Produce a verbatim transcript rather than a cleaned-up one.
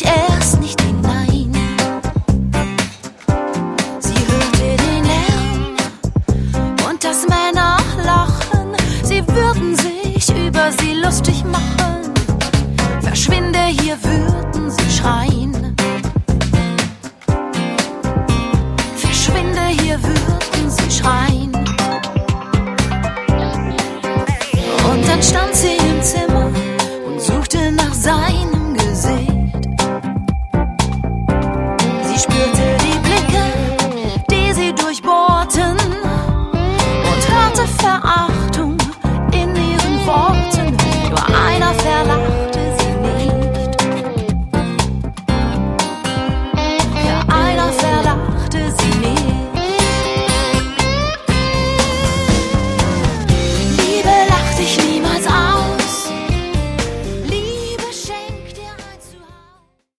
sich erst nicht hinein. Sie hörte den Lärm und das Männerlachen. Sie würden sich über sie lustig machen. Verschwinde, hier wird